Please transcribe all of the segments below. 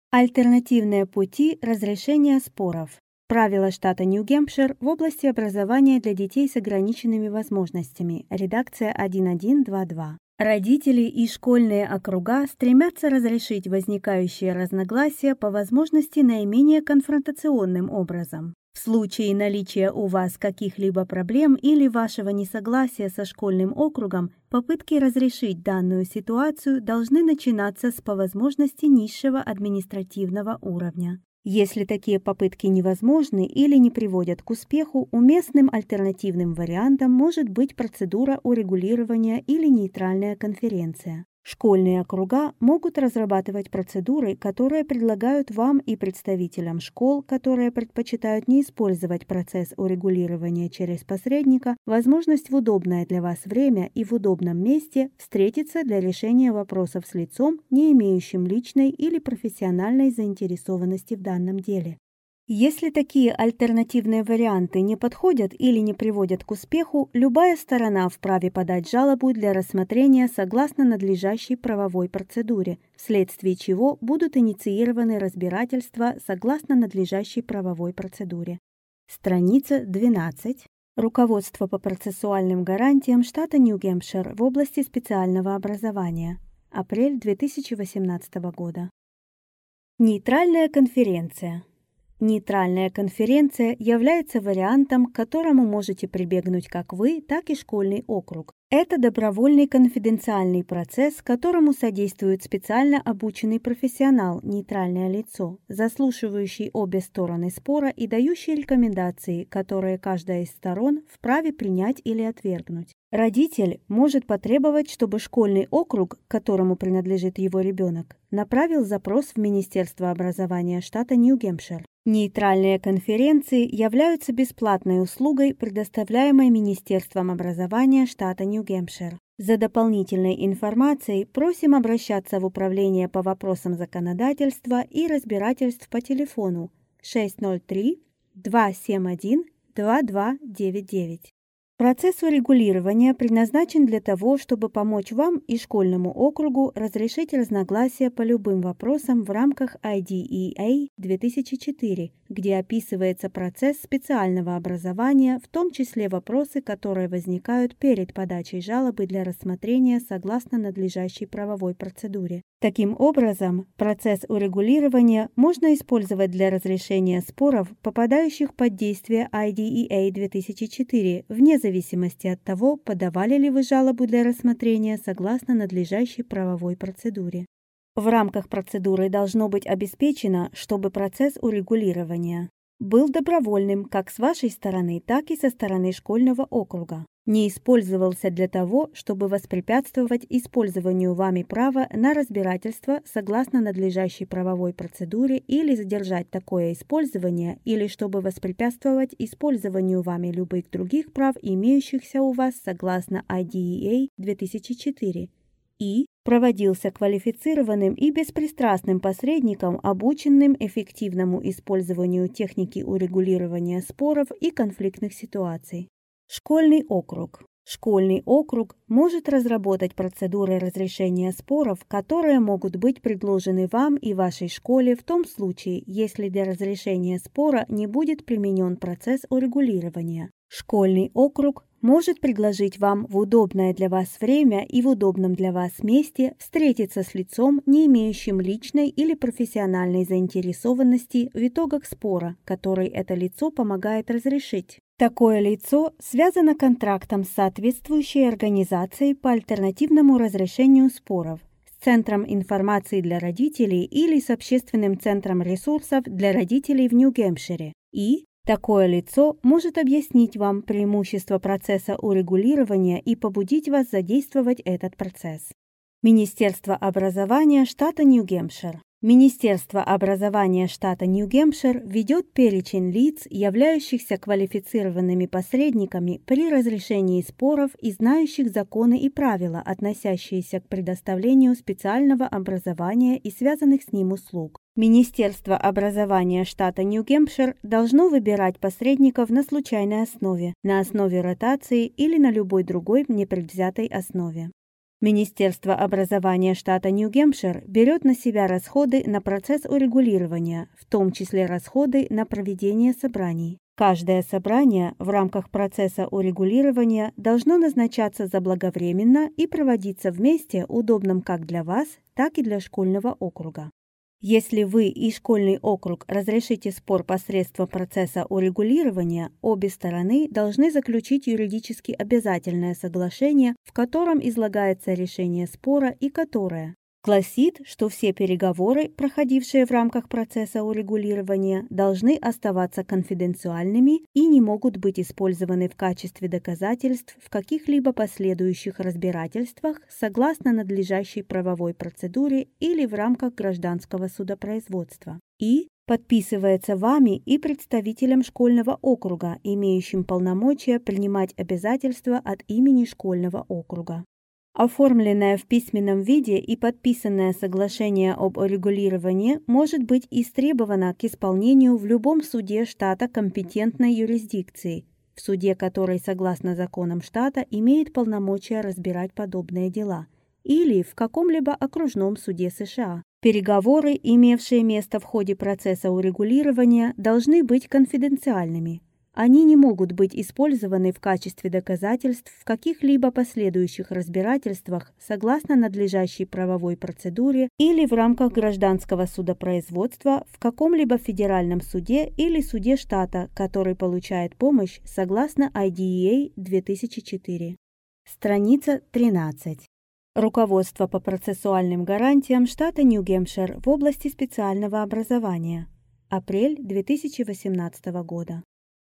Альтернативные пути разрешения споров. Правила штата Нью-Гэмпшир в области образования для детей с ограниченными возможностями. Редакция 1122. Родители и школьные округа стремятся разрешить возникающие разногласия по возможности наименее конфронтационным образом. В случае наличия у вас каких-либо проблем или вашего несогласия со школьным округом, попытки разрешить данную ситуацию должны начинаться с по возможности низшего административного уровня. Если такие попытки невозможны или не приводят к успеху, уместным альтернативным вариантом может быть процедура урегулирования или нейтральная конференция. Школьные округа могут разрабатывать процедуры, которые предлагают вам и представителям школ, которые предпочитают не использовать процесс урегулирования через посредника, возможность в удобное для вас время и в удобном месте встретиться для решения вопросов с лицом, не имеющим личной или профессиональной заинтересованности в данном деле. Если такие альтернативные варианты не подходят или не приводят к успеху, любая сторона вправе подать жалобу для рассмотрения согласно надлежащей правовой процедуре, вследствие чего будут инициированы разбирательства согласно надлежащей правовой процедуре. Страница 12. Руководство по процессуальным гарантиям штата Нью-Гэмпшир в области специального образования. Апрель 2018 года. Нейтральная конференция. Нейтральная конференция является вариантом, к которому можете прибегнуть как вы, так и школьный округ. Это добровольный конфиденциальный процесс, которому содействует специально обученный профессионал, нейтральное лицо, заслушивающий обе стороны спора и дающий рекомендации, которые каждая из сторон вправе принять или отвергнуть. Родитель может потребовать, чтобы школьный округ, к которому принадлежит его ребенок, направил запрос в Министерство образования штата Нью-Гэмпшир. Нейтральные конференции являются бесплатной услугой, предоставляемой Министерством образования штата Нью-Гэмпшир. За дополнительной информацией просим обращаться в Управление по вопросам законодательства и разбирательств по телефону 603-271-2299. Процесс урегулирования предназначен для того, чтобы помочь вам и школьному округу разрешить разногласия по любым вопросам в рамках IDEA 2004, где описывается процесс специального образования, в том числе вопросы, которые возникают перед подачей жалобы для рассмотрения согласно надлежащей правовой процедуре. Таким образом, процесс урегулирования можно использовать для разрешения споров, попадающих под действие IDEA 2004, вне зависимости от того, подавали ли вы жалобу для рассмотрения согласно надлежащей правовой процедуре. В рамках процедуры должно быть обеспечено, чтобы процесс урегулирования был добровольным как с вашей стороны, так и со стороны школьного округа, не использовался для того, чтобы воспрепятствовать использованию вами права на разбирательство согласно надлежащей правовой процедуре или задержать такое использование, или чтобы воспрепятствовать использованию вами любых других прав, имеющихся у вас согласно IDEA 2004, и проводился квалифицированным и беспристрастным посредником, обученным эффективному использованию техники урегулирования споров и конфликтных ситуаций. Школьный округ. Школьный округ может разработать процедуры разрешения споров, которые могут быть предложены вам и вашей школе в том случае, если для разрешения спора не будет применен процесс урегулирования. Школьный округ может предложить вам в удобное для вас время и в удобном для вас месте встретиться с лицом, не имеющим личной или профессиональной заинтересованности в итогах спора, который это лицо помогает разрешить. Такое лицо связано контрактом с соответствующей организацией по альтернативному разрешению споров, с Центром информации для родителей или с Общественным центром ресурсов для родителей в Нью-Гэмпшире. И такое лицо может объяснить вам преимущества процесса урегулирования и побудить вас задействовать этот процесс. Министерство образования штата Нью-Гэмпшир. Министерство образования штата Нью-Гэмпшир ведет перечень лиц, являющихся квалифицированными посредниками при разрешении споров и знающих законы и правила, относящиеся к предоставлению специального образования и связанных с ним услуг. Министерство образования штата Нью-Гэмпшир должно выбирать посредников на случайной основе, на основе ротации или на любой другой непредвзятой основе. Министерство образования штата Нью-Гэмпшир берет на себя расходы на процесс урегулирования, в том числе расходы на проведение собраний. Каждое собрание в рамках процесса урегулирования должно назначаться заблаговременно и проводиться в месте, удобном как для вас, так и для школьного округа. Если вы и школьный округ разрешите спор посредством процесса урегулирования, обе стороны должны заключить юридически обязательное соглашение, в котором излагается решение спора и которое гласит, что все переговоры, проходившие в рамках процесса урегулирования, должны оставаться конфиденциальными и не могут быть использованы в качестве доказательств в каких-либо последующих разбирательствах согласно надлежащей правовой процедуре или в рамках гражданского судопроизводства. И подписывается вами и представителем школьного округа, имеющим полномочия принимать обязательства от имени школьного округа. Оформленное в письменном виде и подписанное соглашение об урегулировании может быть истребовано к исполнению в любом суде штата компетентной юрисдикции, в суде, который, согласно законам штата, имеет полномочия разбирать подобные дела, или в каком-либо окружном суде США. Переговоры, имевшие место в ходе процесса урегулирования, должны быть конфиденциальными. Они не могут быть использованы в качестве доказательств в каких-либо последующих разбирательствах согласно надлежащей правовой процедуре или в рамках гражданского судопроизводства в каком-либо федеральном суде или суде штата, который получает помощь согласно IDEA 2004. Страница 13. Руководство по процессуальным гарантиям штата Нью-Гэмпшир в области специального образования. Апрель 2018 года.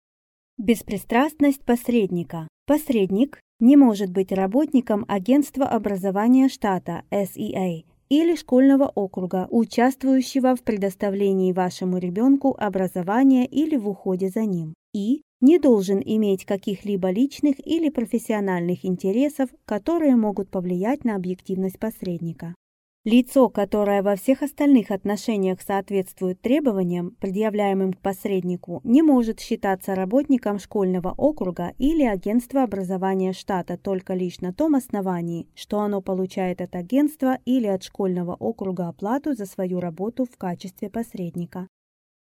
Беспристрастность посредника. Посредник не может быть работником агентства образования штата SEA или школьного округа, участвующего в предоставлении вашему ребенку образования или в уходе за ним, и не должен иметь каких-либо личных или профессиональных интересов, которые могут повлиять на объективность посредника. Лицо, которое во всех остальных отношениях соответствует требованиям, предъявляемым к посреднику, не может считаться работником школьного округа или агентства образования штата только лишь на том основании, что оно получает от агентства или от школьного округа оплату за свою работу в качестве посредника.